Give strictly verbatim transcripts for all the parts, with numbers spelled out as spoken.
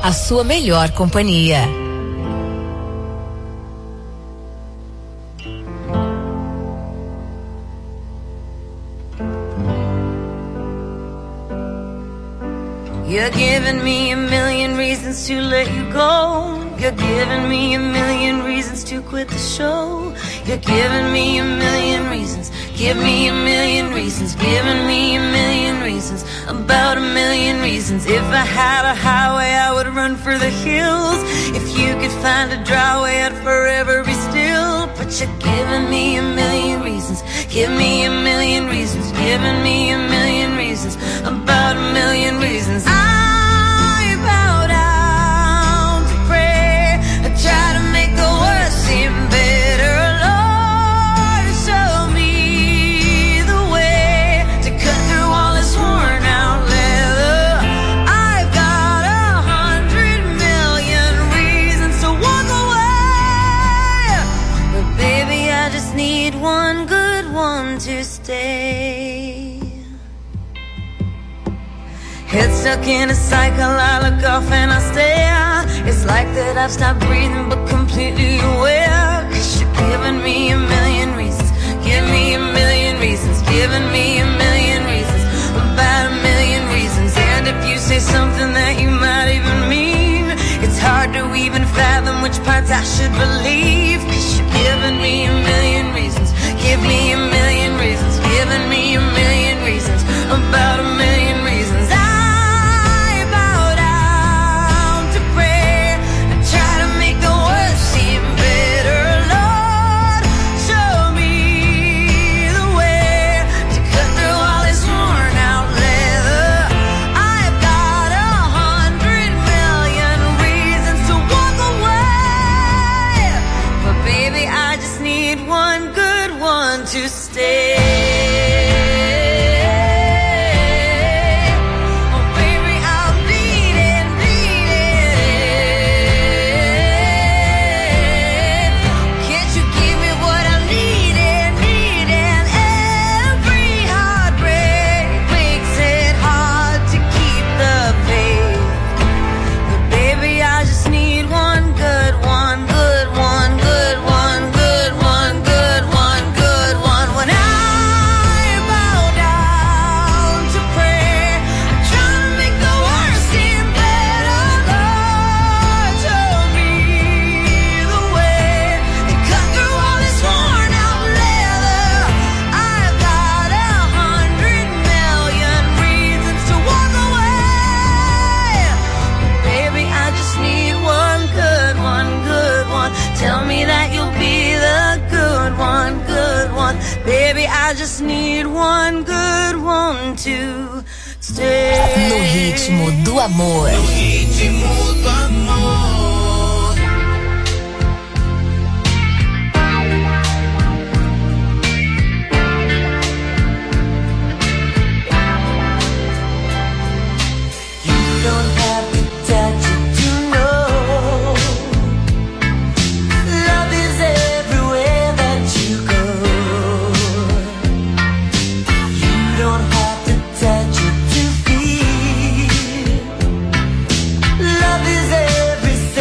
a sua melhor companhia. You're giving me a million reasons to let you go. You're giving me a million reasons to quit the show. You're giving me a million reasons. Give me a million reasons. Giving me a million reasons. About a million reasons. If I had a highway, I would run for the hills. If you could find a dry way, I'd forever be still. But you're giving me a million reasons. Give me a million reasons. Giving me a million reasons. About a million reasons. I bow down to pray. I try to make the worst seem better. Lord, show me the way to cut through all this worn out leather. I've got a hundred million reasons to walk away, but baby, I just need one good one to stay. Head stuck in a cycle, I look off and I stare. It's like that I've stopped breathing but completely aware. Cause you're giving me a million reasons. Give me a million reasons. Giving me a million reasons. About a million reasons. And if you say something that you might even mean, it's hard to even fathom which parts I should believe. Cause you're giving me a million reasons. Give me a million reasons. Giving me a million reasons. About a million reasons. I to stay. I just need one good one to stay. No ritmo do amor. No ritmo do amor. You don't have to touch it to know. Love is everywhere that you go. Don't have to touch it to feel. Love is every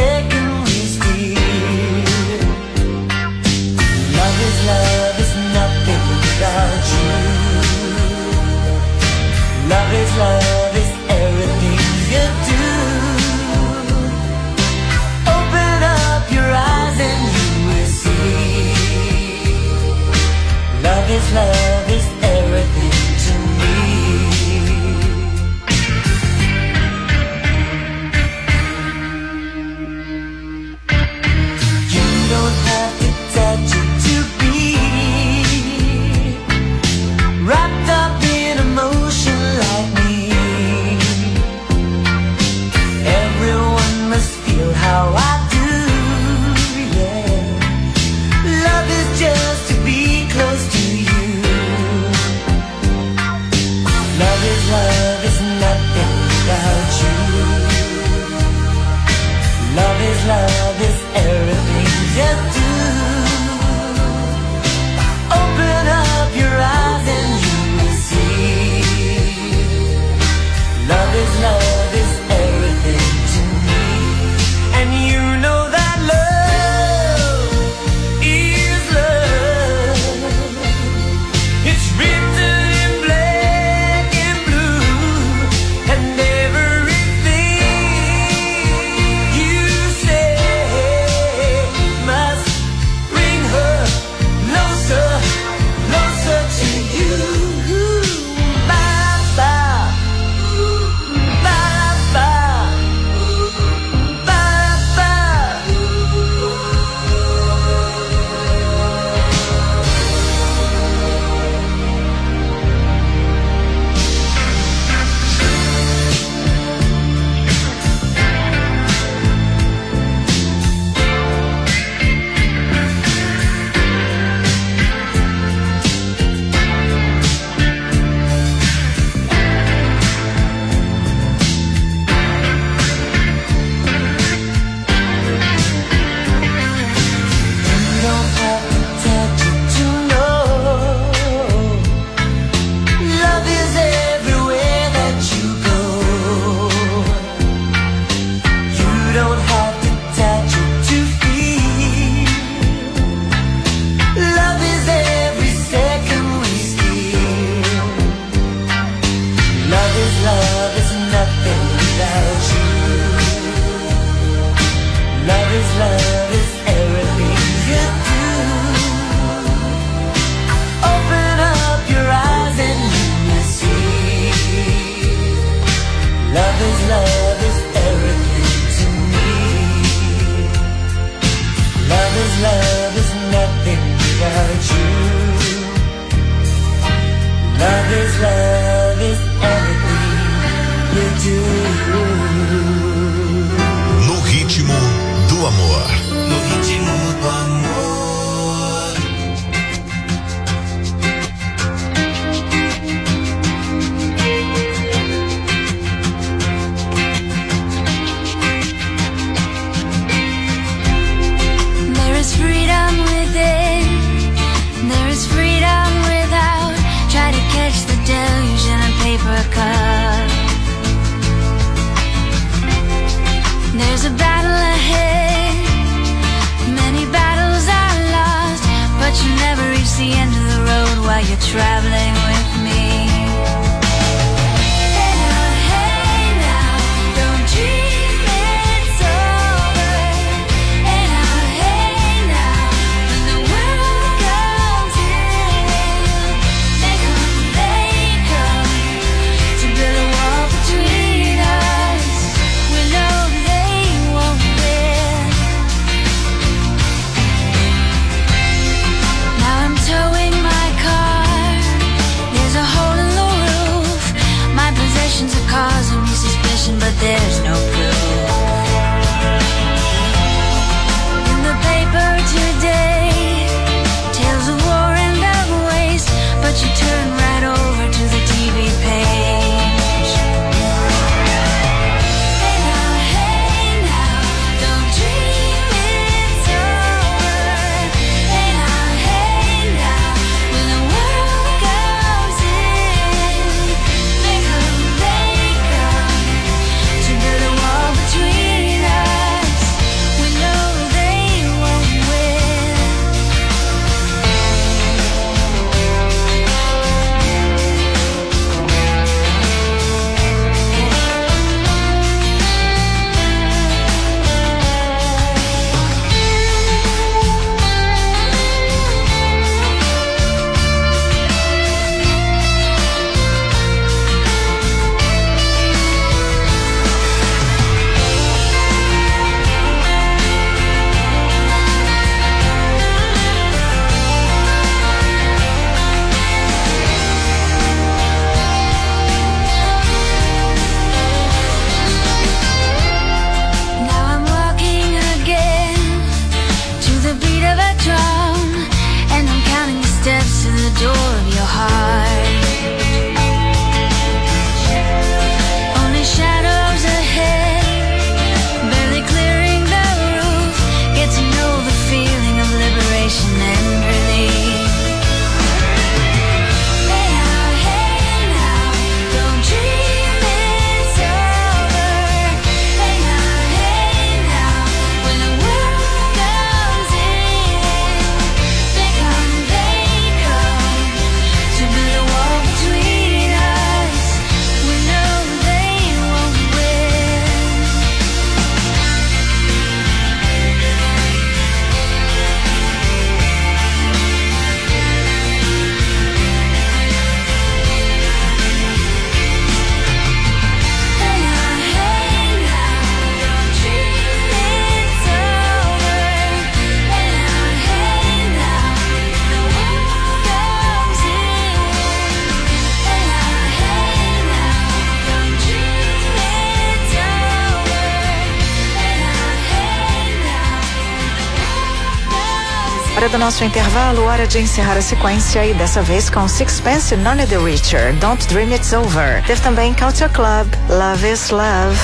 Hora do nosso intervalo, hora de encerrar a sequência e dessa vez com Sixpence None the Richer, Don't Dream It's Over. Teve também Culture Club, Love is Love.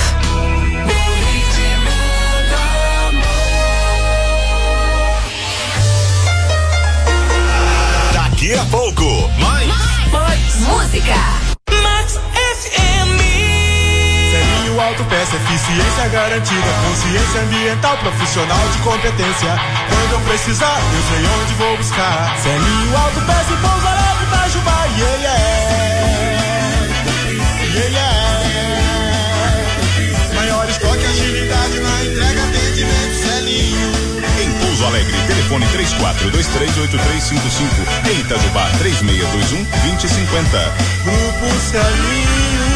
Daqui a pouco, mais, mais, mais música. Max F M. Selinho Autopeça, eficiência garantida, consciência ambiental, profissional de competência. Quando eu precisar, eu sei onde vou buscar. Selinho Autopeça e Pouso Alegre, Itajubá, yeah, yeah, yeah, yeah. Maior estoque, agilidade na entrega, atendimento, Selinho. Em Pouso Alegre, telefone três quatro dois três oito três cinco cinco. Em Itajubá, três seis dois um dois zero cinco zero. Grupo Selinho.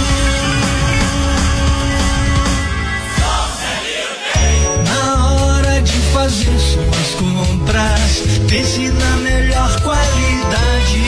Fazer suas compras, pense na melhor qualidade.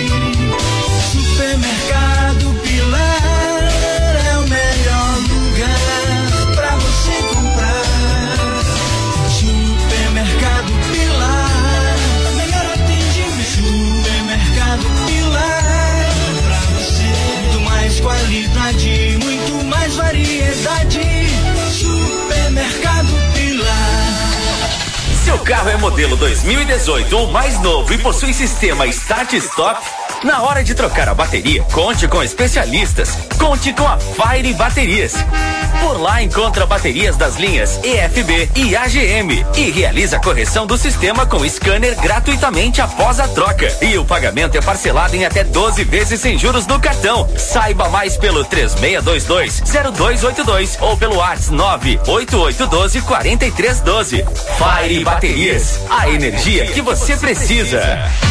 Supermercado Pilar é o melhor lugar pra você comprar. Supermercado Pilar, melhor atendimento. Supermercado Pilar, pra você muito mais qualidade, muito mais variedade. Supermercado Pilar. Seu carro é modelo dois mil e dezoito ou mais novo e possui sistema Start Stop? Na hora de trocar a bateria, conte com especialistas. Conte com a Fire Baterias. Por lá encontra baterias das linhas E F B e A G M e realiza a correção do sistema com scanner gratuitamente após a troca. E o pagamento é parcelado em até doze vezes sem juros no cartão. Saiba mais pelo três seis dois dois zero dois oito dois ou pelo WhatsApp nove oito oito um dois quatro três um dois. Fire Baterias, a energia que você precisa.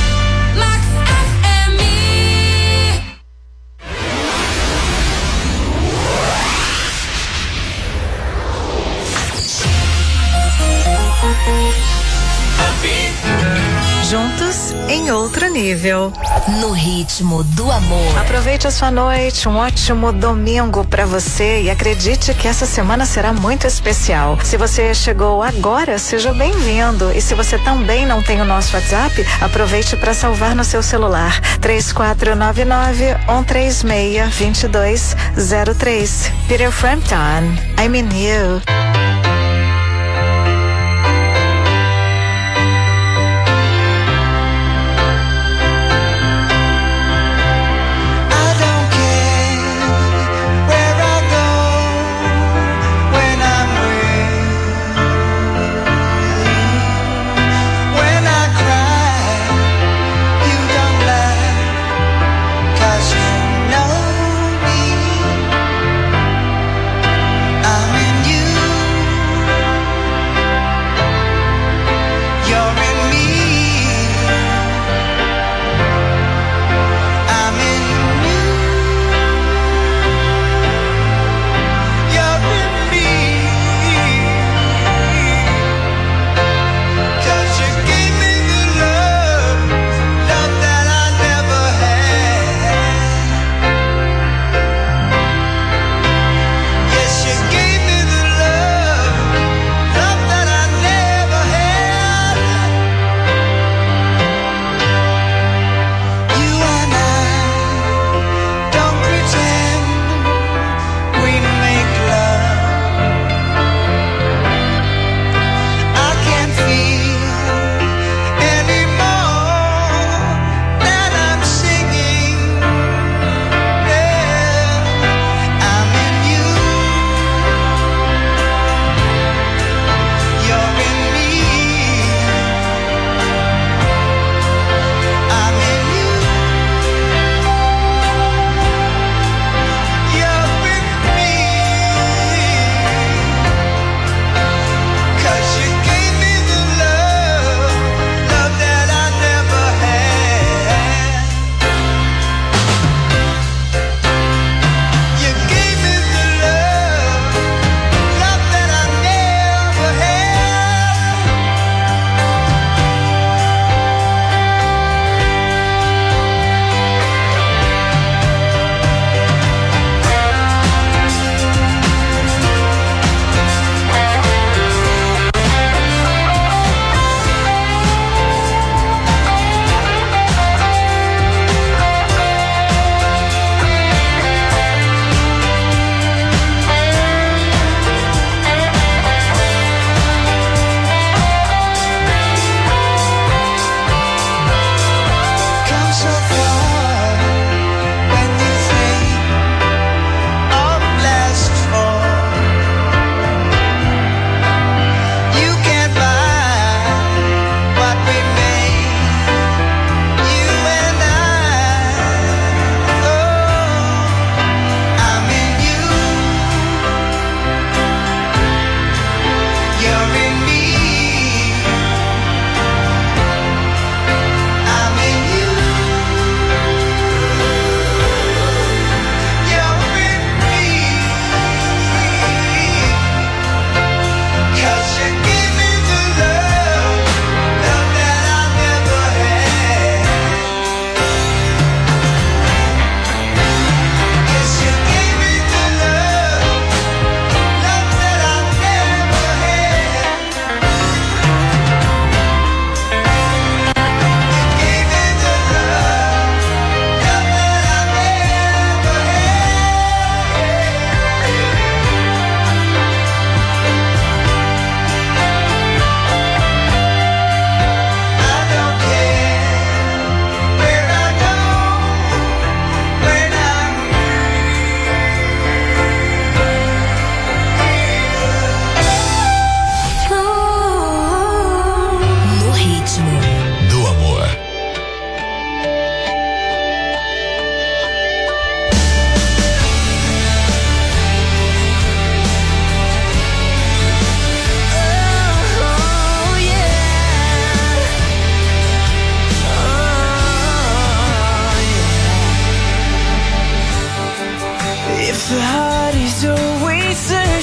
Juntos em outro nível. No ritmo do amor. Aproveite a sua noite, um ótimo domingo pra você e acredite que essa semana será muito especial. Se você chegou agora, seja bem-vindo. E se você também não tem o nosso WhatsApp, aproveite para salvar no seu celular. três quatro nove nove um três seis dois dois zero três. Peter Frampton, I'm in you. I'm in you.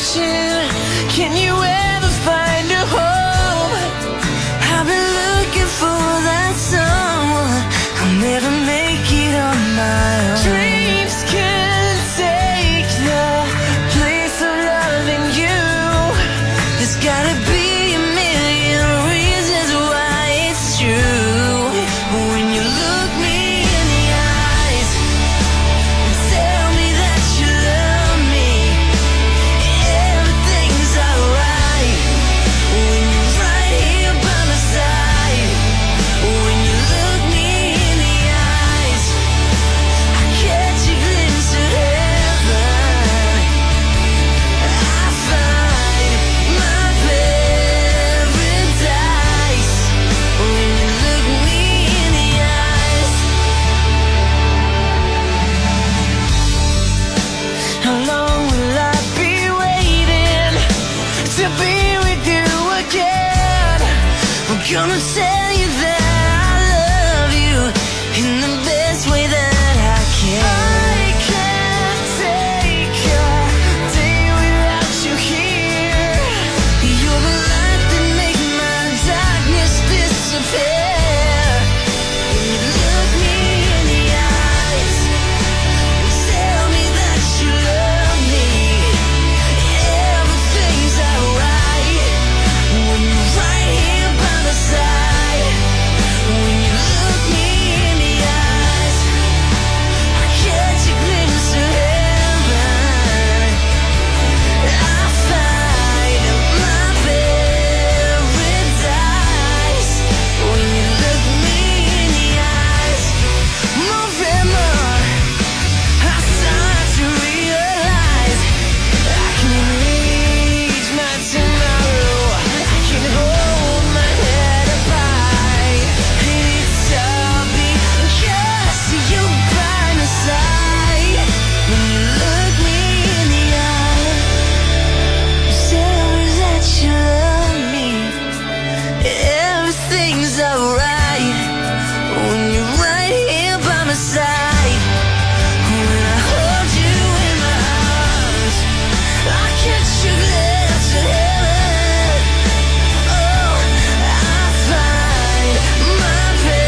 searching, can you ever find a home? I've been looking for that someone, I'll never make it on my own. Dreams can take the place of loving you. There's gotta be a million reasons why it's true. When you look me in the eyes and tell me that you love me, everything's alright. When you're right here by my side, when you look me in the eyes, I catch a glimpse of heaven. I find my paradise when you look me in the eyes. How long will I be waiting to be with you again? I'm gonna tell you that I love you in the best way that I can. I can't take a day without you here. You're the light that makes my darkness disappear. When you look me in the eyes and tell me that you love me, everything's alright. When you're right here by my side, when you look me in the eyes, I catch a glimpse of heaven. I find my paradise when you look me in the eyes. More and more, I start to realize I can reach my tomorrow. I can hold my head up high, and it's all because you by my side. When you look me in the eye, tell me that you love me, everything's alright. When you're right here by my side, when I hold you in my arms, I catch a glimpse of heaven. Oh, I find my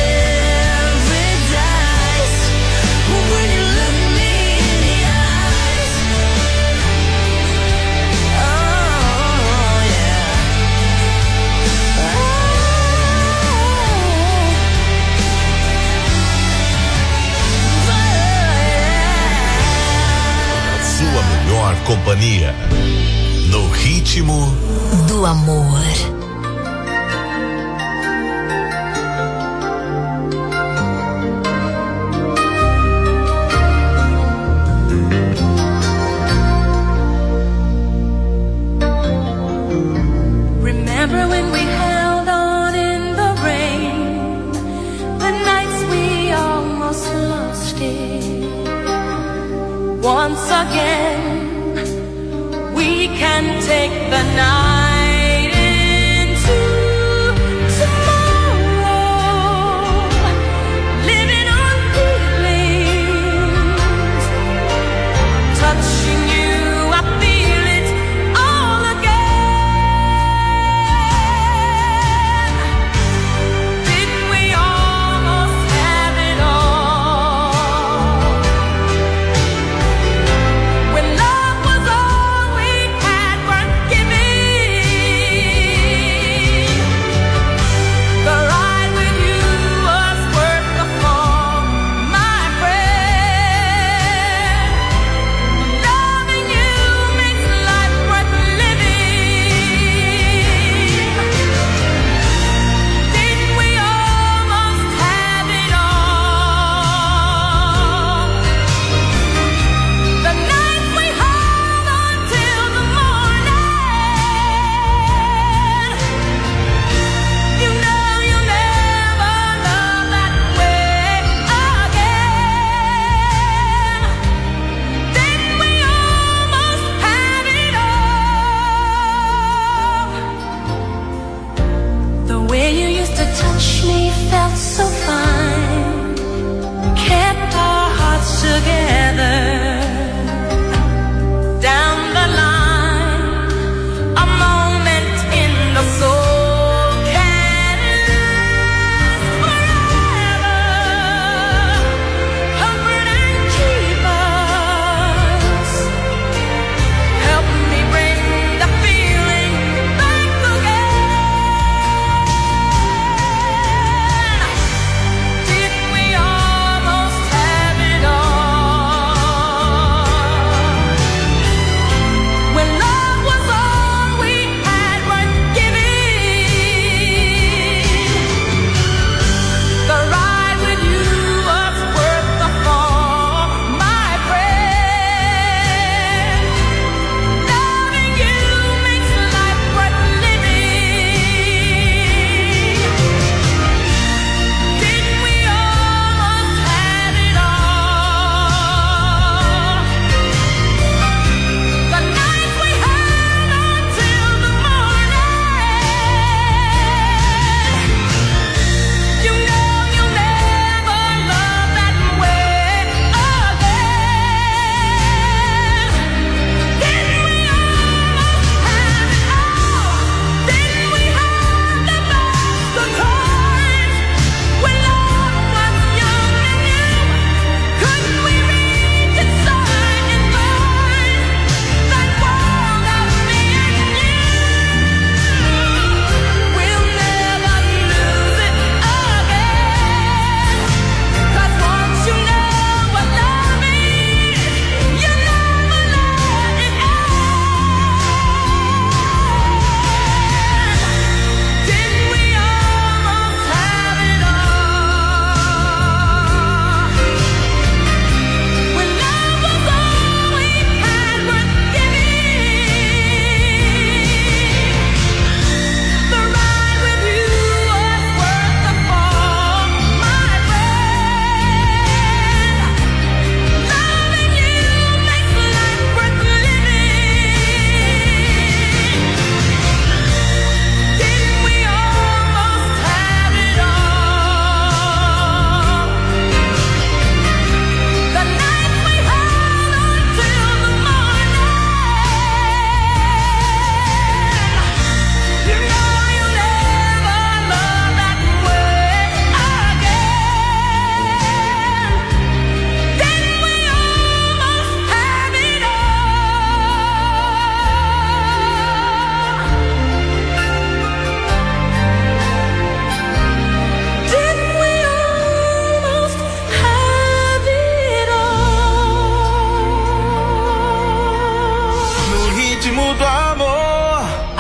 paradise when you look me in the eyes. Oh, yeah. Sua melhor companhia. No ritmo do amor. Remember when we held on in the rain, the nights we almost lost it. Once again, we can take the night into tomorrow, living on feelings, touching you, I feel it all again. Didn't we almost have it all? When love was all we had, weren't giving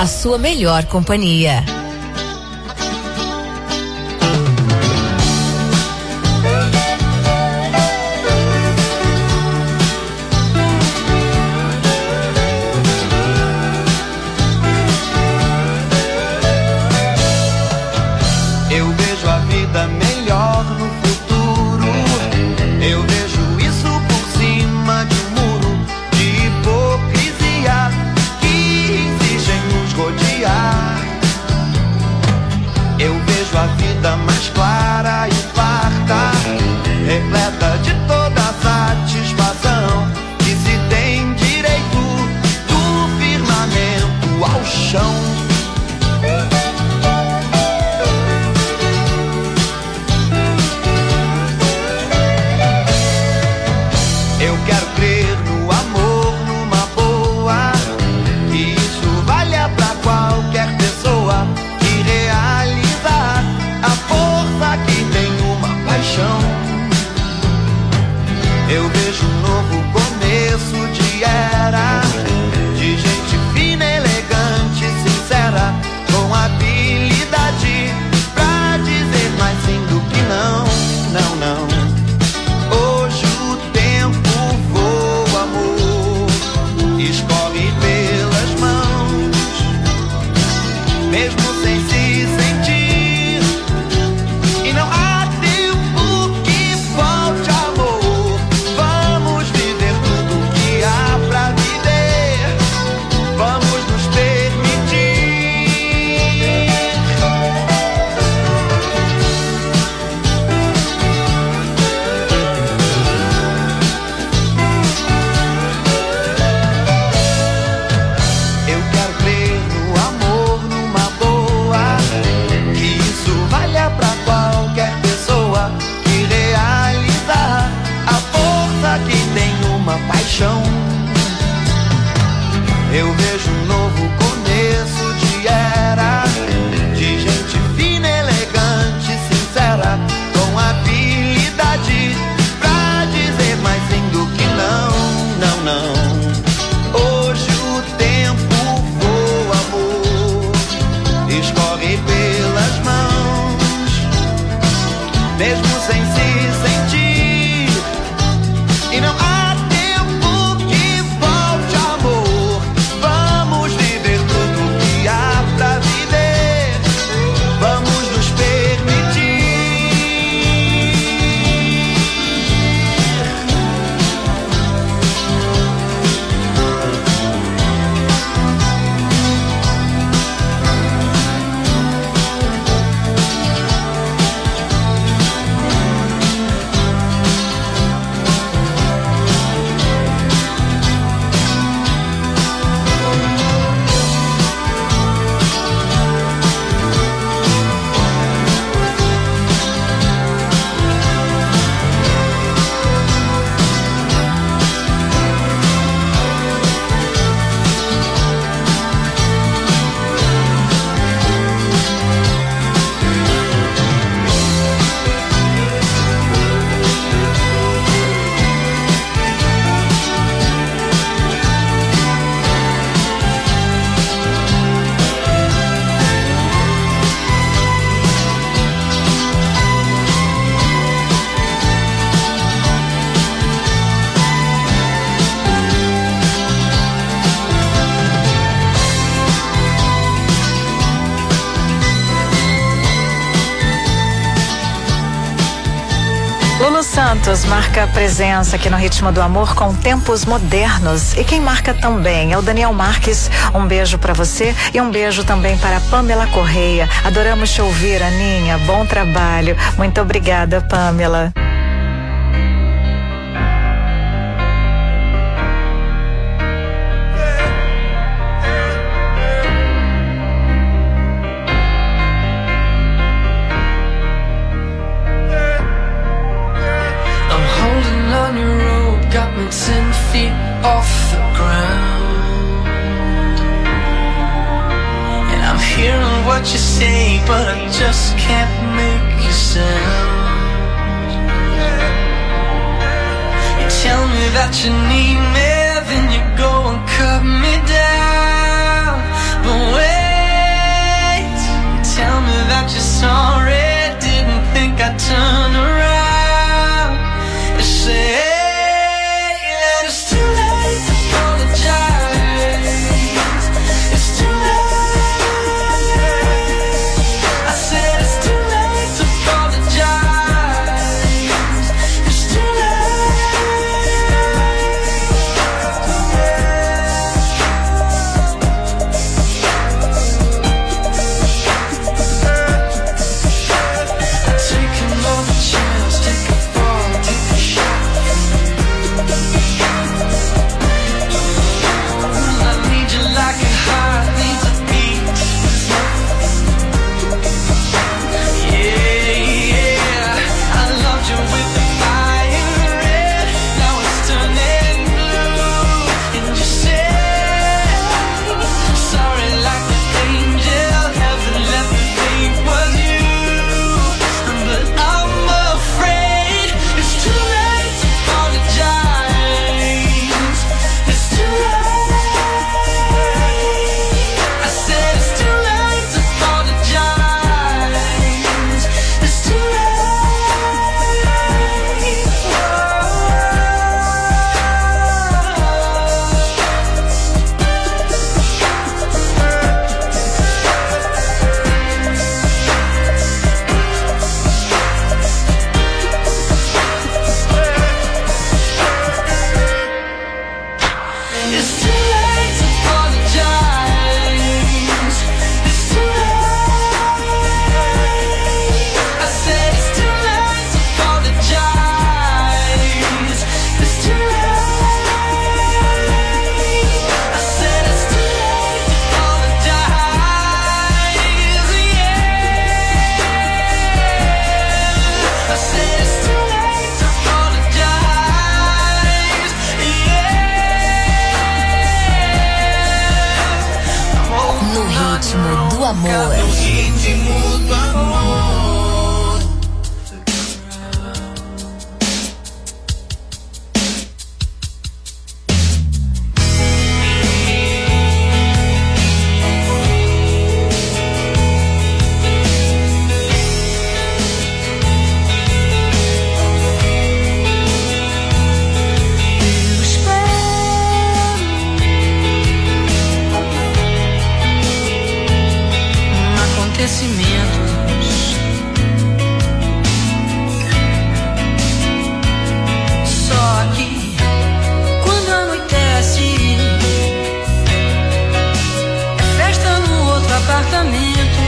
a sua melhor companhia. Eu vejo a vida melhor no futuro. Eu vejo isso por cima de um muro de hipocrisia que exigem nos rodear. Eu vejo a vida mais clara e farta, repleta de toda a satisfação que se tem direito do firmamento ao chão. Eu quero crer no amor, numa boa, que isso valha pra qualquer pessoa que realizar a força que tem uma paixão. Eu vejo um novo começo de era, de gente fina, elegante, sincera, com habilidade pra dizer mais sim do que não, não, não. Hoje o tempo voa, amor, escorre pelas mãos, mesmo sem se sentir, e não há tempo que volte, amor. Vamos viver tudo que há pra viver, vamos nos permitir. Eu quero crer no amor, numa boa, que isso valha pra qualquer pessoa que realizar a força que tem uma paixão. Eu vejo um novo começo de era, de gente fina, elegante, sincera, com habilidade pra dizer mais sim do que não, não, não. Hoje o tempo voa, amor, escorre pelas mãos, mesmo sem se sentir, e não há tempo que volte, amor. Vamos viver tudo que há pra viver, vamos nos permitir. Lulu Santos marca a presença aqui no Ritmo do Amor com Tempos Modernos. E quem marca também é o Daniel Marques. Um beijo pra você e um beijo também para a Pamela Correia. Adoramos te ouvir, Aninha. Bom trabalho. Muito obrigada, Pamela. Got me ten feet off the ground, and I'm hearing what you say, but I just can't make a sound. You tell me that you need me, then you go and cut me down, but when amor. No ritmo do amor. Só que quando anoitece é festa no outro apartamento.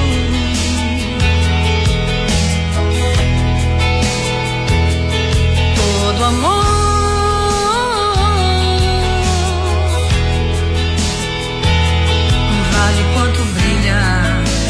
Todo amor vale quanto brilha.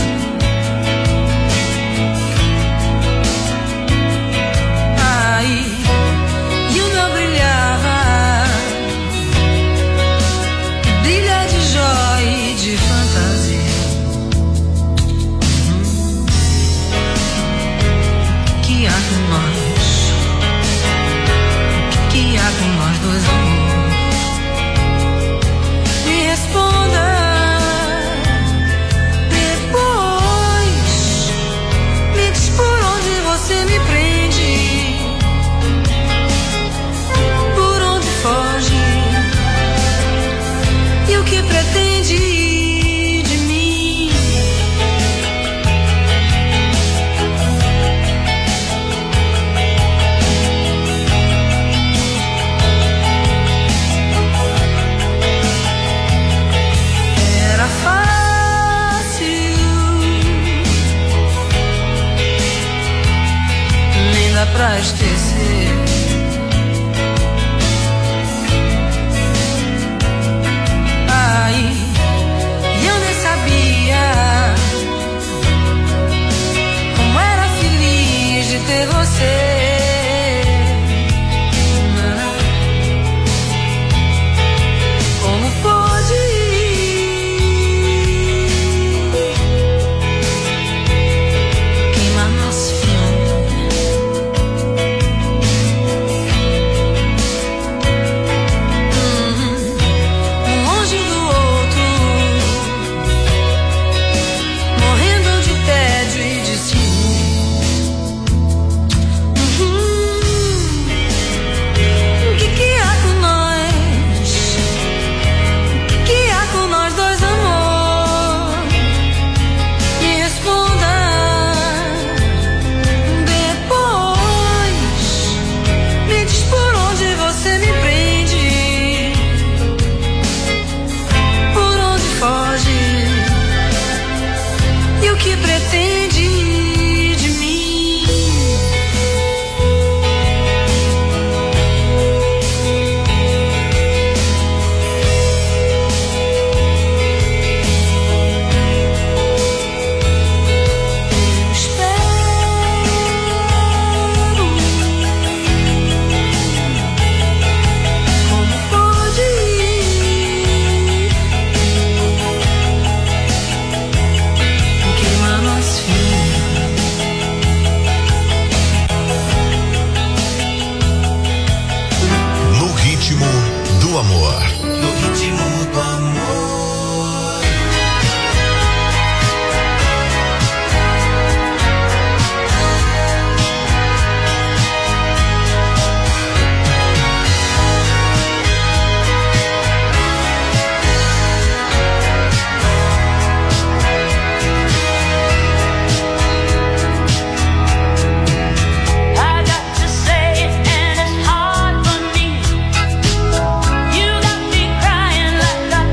Pra esquecer, aí eu nem sabia como era feliz de ter você. Como pode queimar nosso filme? La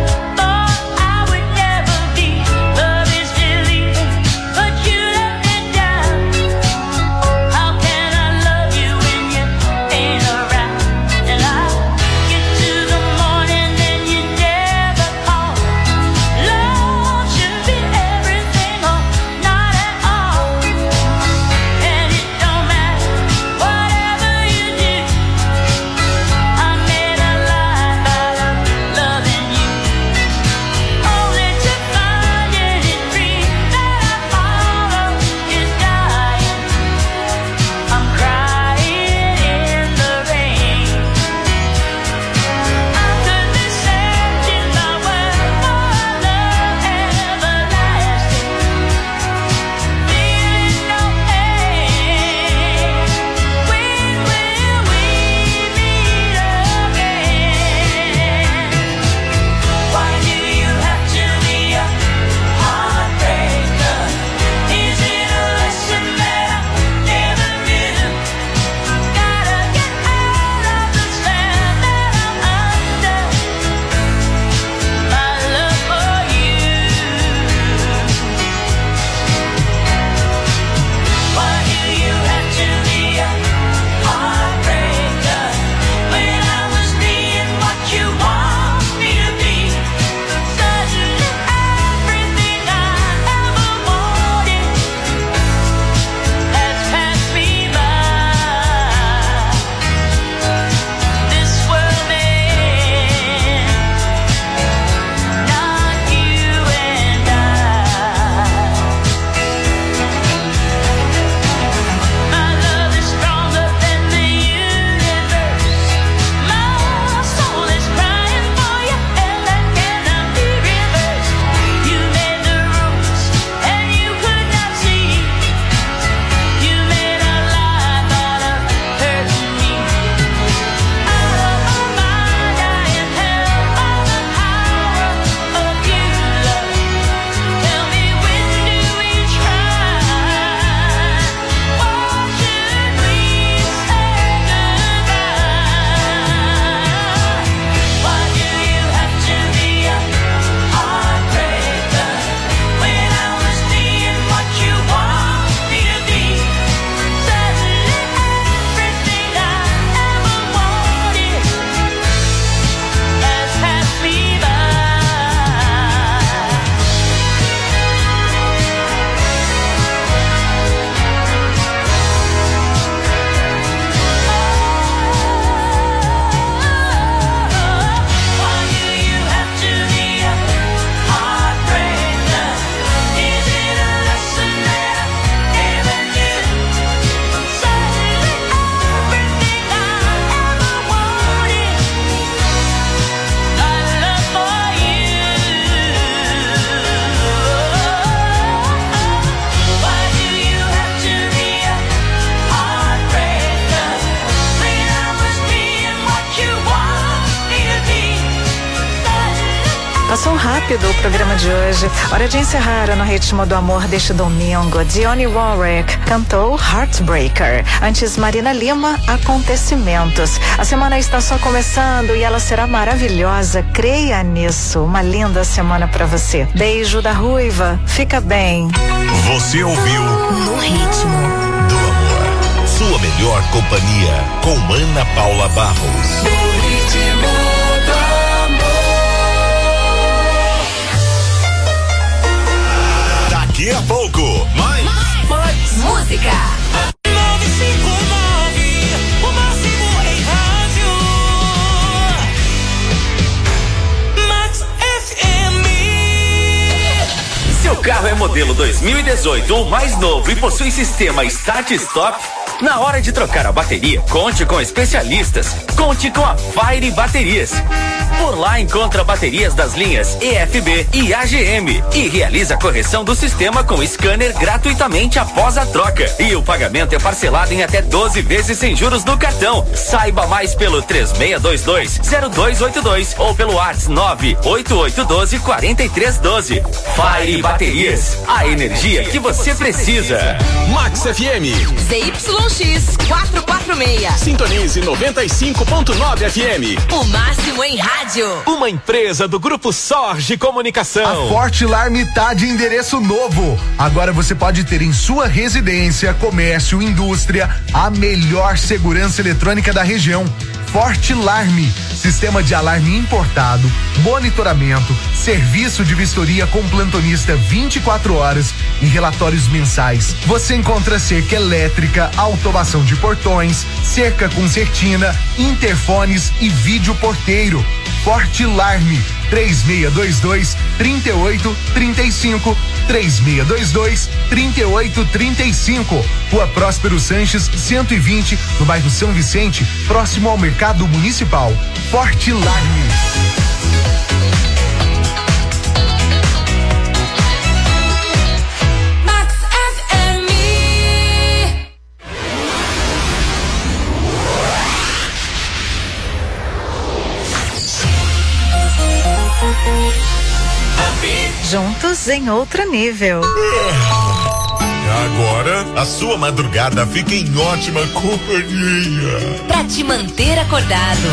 Passou rápido o programa de hoje. Hora de encerrar no ritmo do amor deste domingo. Dionne Warwick cantou Heartbreaker. Antes, Marina Lima, Acontecimentos. A semana está só começando e ela será maravilhosa. Creia nisso. Uma linda semana pra você. Beijo da Ruiva. Fica bem. Você ouviu No Ritmo do Amor. Sua melhor companhia com Ana Paula Barros. No ritmo do amor. Daqui a pouco, mais, mais, mais música. nove cinco nove, o máximo em rádio. Max F M. Seu carro é modelo dois mil e dezoito ou mais novo e possui sistema Start Stop? Na hora de trocar a bateria, conte com especialistas. Conte com a Fire Baterias. Por lá encontra baterias das linhas E F B e A G M e realiza a correção do sistema com scanner gratuitamente após a troca. E o pagamento é parcelado em até doze vezes sem juros no cartão. Saiba mais pelo três seis dois dois, zero dois oito dois ou pelo WhatsApp nove oito oito um dois, quatro três um dois. Fire Baterias, a energia que você precisa. Max F M. Z Y X quatrocentos e quarenta e seis. Sintonize noventa e cinco ponto nove F M. O máximo em rádio. Uma empresa do Grupo Sorge Comunicação. A Fortilarme tá de endereço novo. Agora você pode ter em sua residência, comércio, indústria, a melhor segurança eletrônica da região. Fortilarme, sistema de alarme importado, monitoramento, serviço de vistoria com plantonista vinte e quatro horas e relatórios mensais. Você encontra cerca elétrica, automação de portões, cerca com certina, interfones e vídeo porteiro. Fortilarme, três seis dois dois, três oito três cinco, três seis dois dois, três oito três cinco. Rua Próspero Sanches, cento e vinte, no bairro São Vicente, próximo ao Mercado Municipal. Fortilarme. Juntos em outro nível. Agora, a sua madrugada fica em ótima companhia. Pra te manter acordado.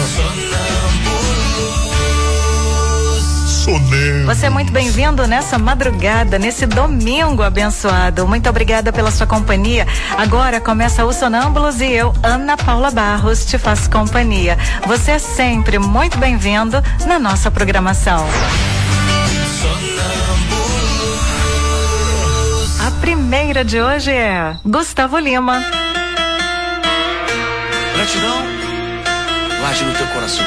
Sonâmbulos. Você é muito bem-vindo nessa madrugada, nesse domingo abençoado. Muito obrigada pela sua companhia. Agora começa o Sonâmbulos e eu, Ana Paula Barros, te faço companhia. Você é sempre muito bem-vindo na nossa programação. A primeira de hoje é Gustavo Lima. Gratidão, guarde no teu coração.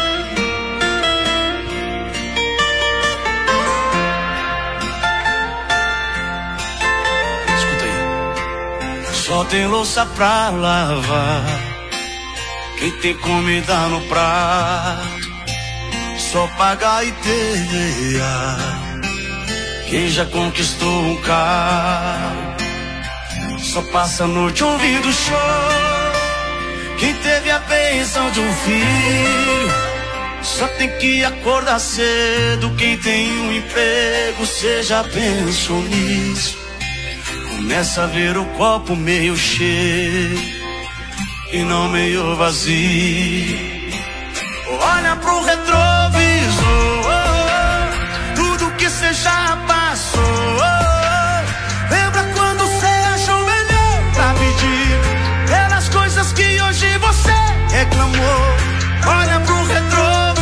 Escuta aí. Só tem louça pra lavar, quem tem comida no prato, só pagar e ter. Quem já conquistou um carro, só passa a noite ouvindo show. Quem teve a bênção de um filho, só tem que acordar cedo. Quem tem um emprego, cê já pensou nisso? Começa a ver o copo meio cheio e não meio vazio. Olha pro retrovisor, tudo que cê já passou. Lembra quando cê achou melhor pra pedir pelas coisas que hoje você reclamou? Olha pro retrovisor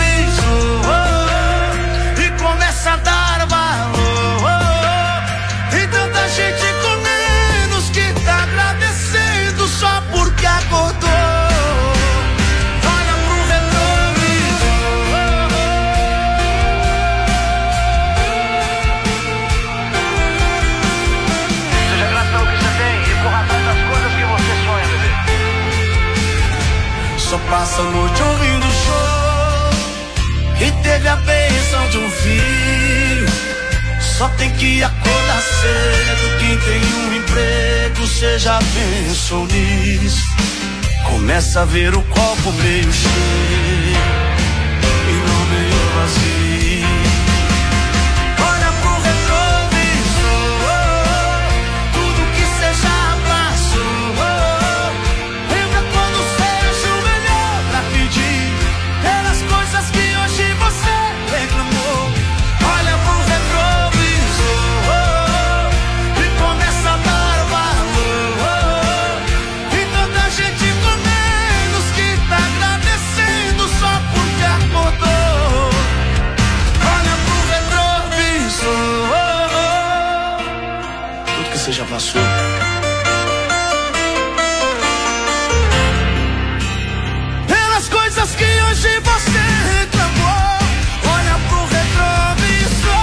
e começa a dar valor. Tem tanta gente com menos que tá agradecendo só porque acordou. Só passa a noite ouvindo show e teve a bênção de um filho. Só tem que acordar cedo. Quem tem um emprego, cê já pensou nisso? Começa a ver o copo meio cheio e não meio vazio. você já passou. Pelas coisas que hoje você reclamou, olha pro retrovisor.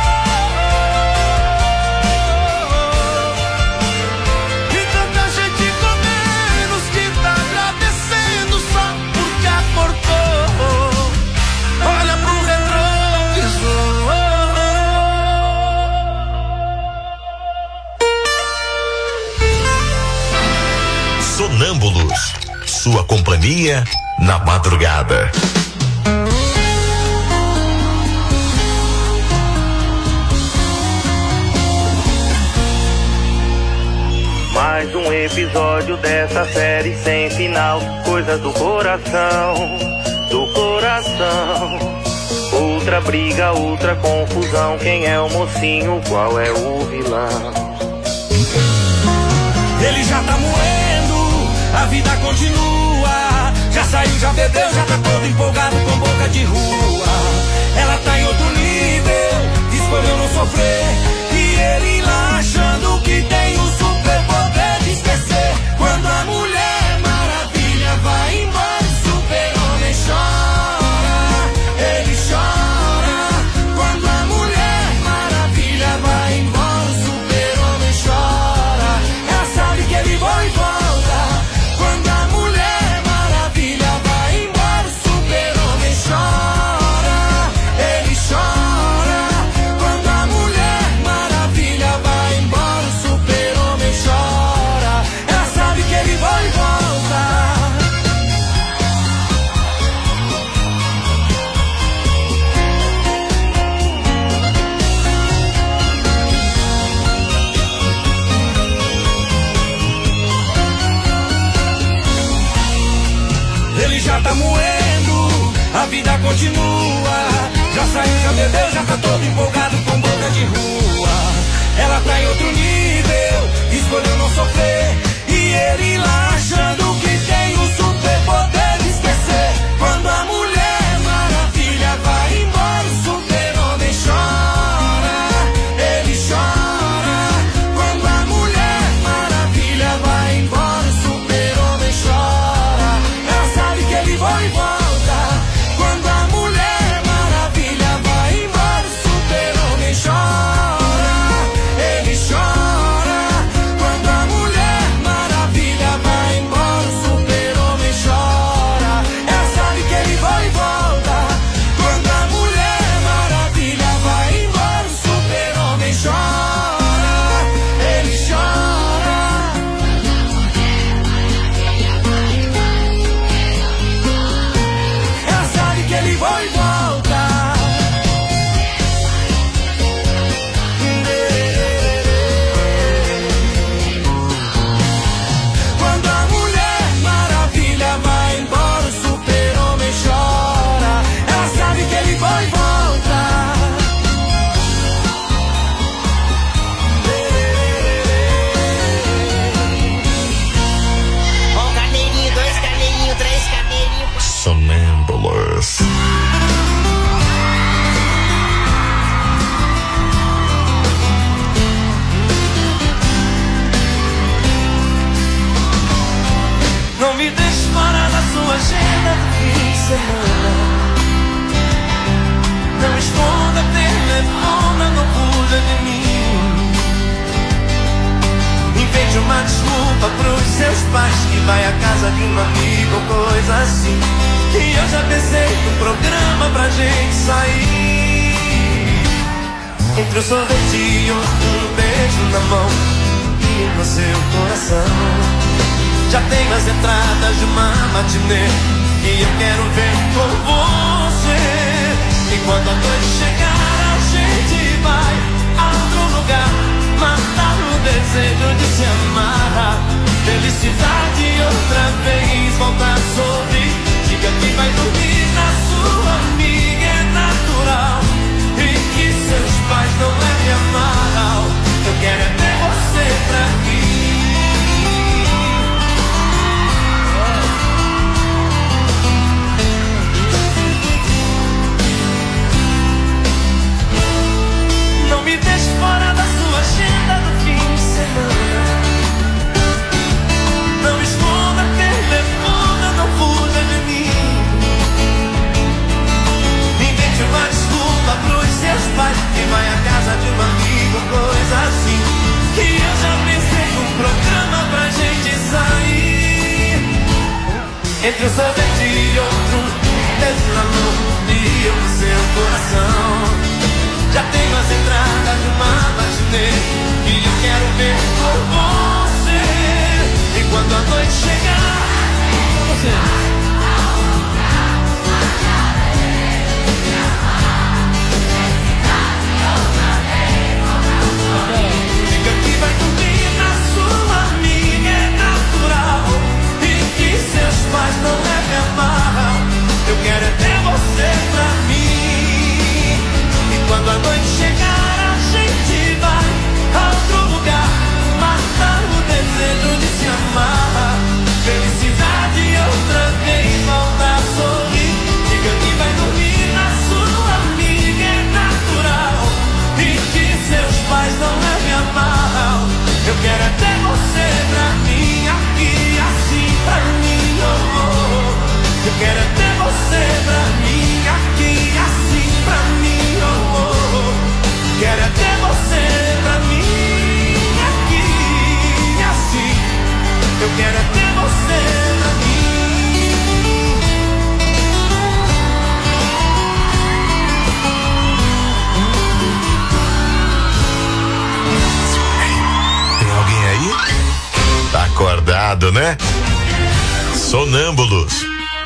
E tanta gente com menos que tá agradecendo só porque acordou. Olha pro retrovisor. Sonâmbulos, sua companhia na madrugada. Mais um episódio dessa série sem final, coisas do coração, do coração. Outra briga, outra confusão, quem é o mocinho, qual é o vilão? Ele já tá moendo, a vida continua. Já saiu, já bebeu, já tá todo empolgado com boca de rua. Ela tá em outro nível, escolheu não sofrer. E ele lá achando que tem o super poder de esquecer. Quando a mulher maravilha vai embora, o super-homem chora. Ele chora. Quando a mulher maravilha vai embora, o super-homem chora. Ela sabe que ele vai e volta. Quando a mulher maravilha vai embora, o super-homem chora. Ele chora. Quando a mulher maravilha vai embora, o super-homem chora. Ela sabe que ele vai e volta. Ele já tá moendo, a vida continua. Já saiu, já bebeu, já tá todo empolgado com boca de rua. Ela tá em outro nível, escolheu não sofrer. E ele lá achando que tem o super poder de esquecer. Quando a mulher maravilha vai embora, o super-homem chora. Ele chora. Quando a mulher maravilha vai embora, o super-homem chora. Ela sabe que ele vai e volta. Quando a mulher maravilha vai embora, o super-homem chora. Ele chora. Quando a mulher maravilha vai embora, o super-homem chora. Ela sabe que ele vai e volta. Quando a mulher maravilha vai embora, o super-homem chora. Ele chora. Ela sabe que ele vai e volta. Quando a mulher maravilha vai embora, o super-homem chora. Ela sabe que ele vai e volta. Um carneirinho, dois carneirinhos, três carneirinhos. Sonâmbulos. Não me deixe fora da sua agenda do fim de semana. Não esconda telefone, não fuja de mim. Invente uma desculpa pros seus pais, que vai à casa de um amigo ou coisa assim. E eu já pensei num programa pra gente sair. Entre um sorvete e outro, um beijo na mão e no seu coração. Já tenho as entradas de uma matinê e eu quero ver com você. E quando a noite chegar, a gente vai a outro lugar, matar o desejo de se amar. Felicidade outra vez, volta a sorrir. Diga que vai dormir na sua amiga, é natural. E que seus pais não levem a mal. Eu quero é ter você pra mim. Não me deixe fora da sua agenda do fim de semana. entre um sorvete e outro, beijo na mão e eu no seu coração. Já tenho as entradas de uma matinê que eu quero ver por você. E quando a noite chegar, você diga que vai dormir na sua amiga, é natural, e que seus pais não levem a mal. Eu quero é ter você pra mim. E quando a noite chegar, a gente vai a outro lugar, matar o desejo de se amar. Felicidade outra vez, volta a sorrir. Diga que vai dormir na sua amiga, é natural, e que seus pais não levem a mal. Eu quero é ter você pra mim, aqui assim pra mim, oh, oh. Eu quero é ter você pra mim, aqui assim pra mim, oh, oh. Quero é ter você pra mim, aqui assim. Eu quero é ter você pra mim. Tem alguém aí? Tá acordado, né? Sonâmbulos.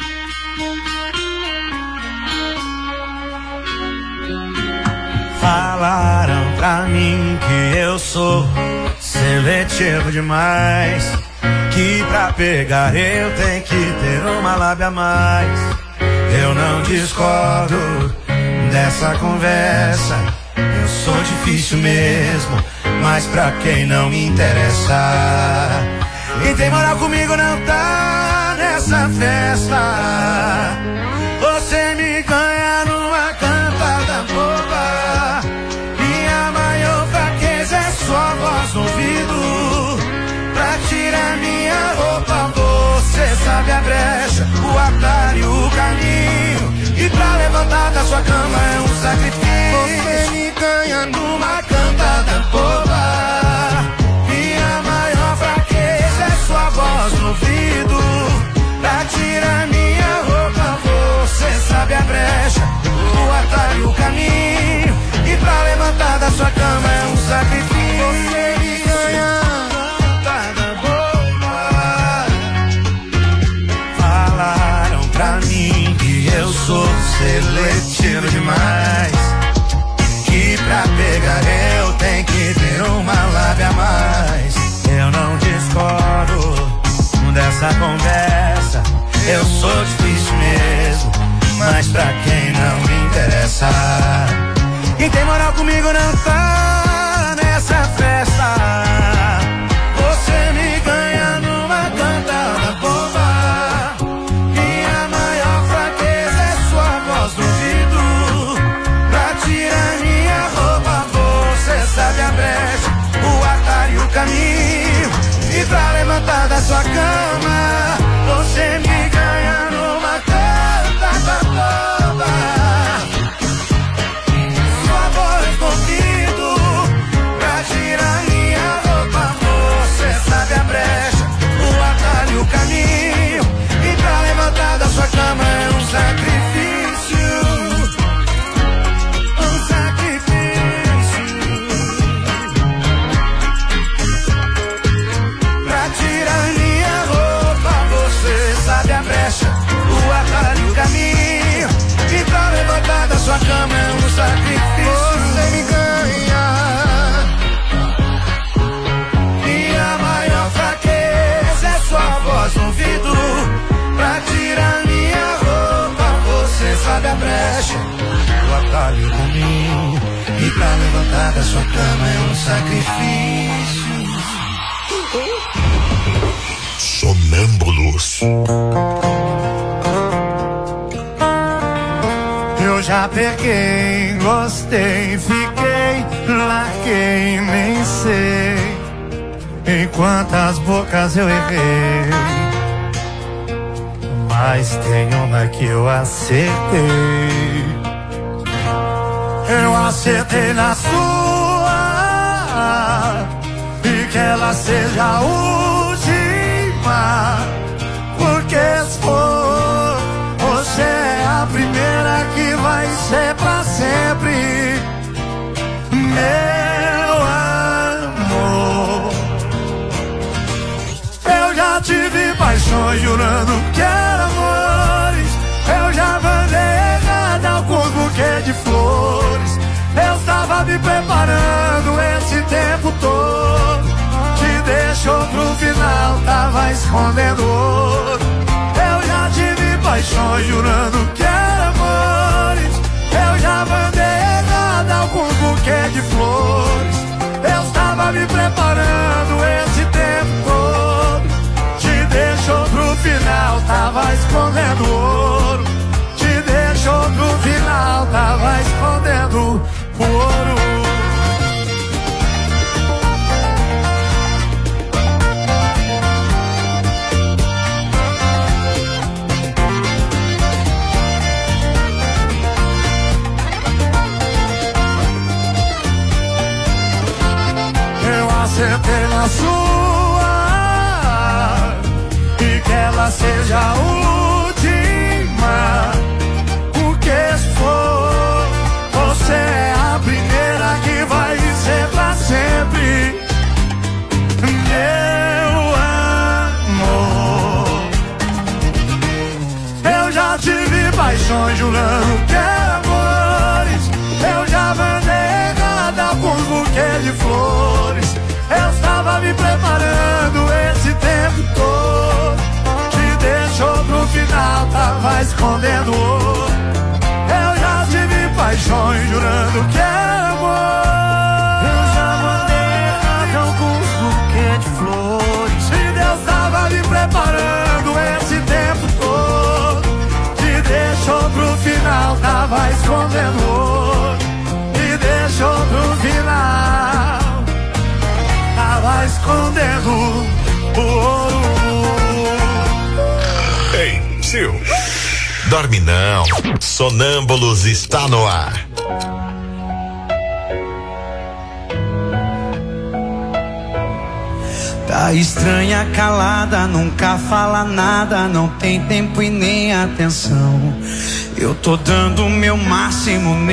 Falaram pra mim que eu sou seletivo demais, que pra pegar eu tenho que ter uma lábia a mais. Eu não discordo dessa conversa, eu sou difícil mesmo, mas pra quem não me interessa. Quem tem moral comigo não tá nessa festa. Você me ganha numa cantada boba, minha maior fraqueza é sua voz no ouvido. Pra tirar minha roupa você sabe a brecha, o atalho, o caminho, e pra levantar da sua cama é um sacrifício. Você me ganha numa cantada boba, minha maior fraqueza é sua voz no ouvido. Pra tirar minha roupa você sabe a brecha, o atalho, o caminho, e pra levantar da sua cama é um sacrifício. Você me ganha cantada boba. Falaram pra mim que eu sou seletivo demais, que pra pegar eu tenho que ter uma lábia a mais. Eu não discordo dessa conversa, eu sou difícil mesmo, mas pra quem não me interessa. Quem tem moral comigo não tá nessa festa. Você me ganha numa cantada boba, minha maior fraqueza é sua voz no ouvido. Pra tirar minha roupa você sabe a brecha, o atalho e o caminho, e pra levantar da sua cama você me ganha numa cantada boba. Sua voz no ouvido, pra tirar minha roupa você sabe a brecha, o atalho e o caminho, e pra levantar da sua cama é um sacrifício, um sacrifício. Pra tirar minha roupa você sabe a brecha, o atalho e o caminho, e pra levantar da sua cama é um sacrifício. Você me ganha, minha maior fraqueza é sua voz no ouvido. Pra tirar minha roupa você sabe a brecha, o atalho e o caminho, e pra levantar da sua cama é um sacrifício. Sonâmbulos. Eu já peguei, gostei, fiquei, larguei, nem sei em quantas bocas eu errei, mas tem uma que eu acertei. Eu acertei na sua, e que ela seja a última, porque se for paixões jurando que eram amores. Eu já mandei errado alguns buquês de flores. Eu estava me preparando esse tempo todo. Te deixou pro final, tava escondendo ouro. Eu já tive paixões jurando que eram amores. Eu já mandei errado alguns buquês de flores. Eu estava me preparando esse tempo todo. Te deixou pro final, tava escondendo ouro. Te deixou pro final, tava escondendo ouro. Sentei na sua e que ela seja a última, porque se for, você é a primeira que vai ser pra sempre. Meu amor, eu já tive paixões jurando que era amores. Eu já mandei errado alguns buquês de flores. Eu estava me preparando esse tempo todo. Te deixou pro final, tava escondendo ouro. Eu já tive paixões jurando que era amor. Eu já mandei errado alguns buquês de flores. E Deus tava me preparando esse tempo todo. Te deixou pro final, tava escondendo ouro. Te deixou pro final, tava escondendo o ouro. Ei, Sil, dorme não. Sonâmbulos está no ar. Tá estranha, calada, nunca fala nada, não tem tempo e nem atenção. Eu tô dando o meu máximo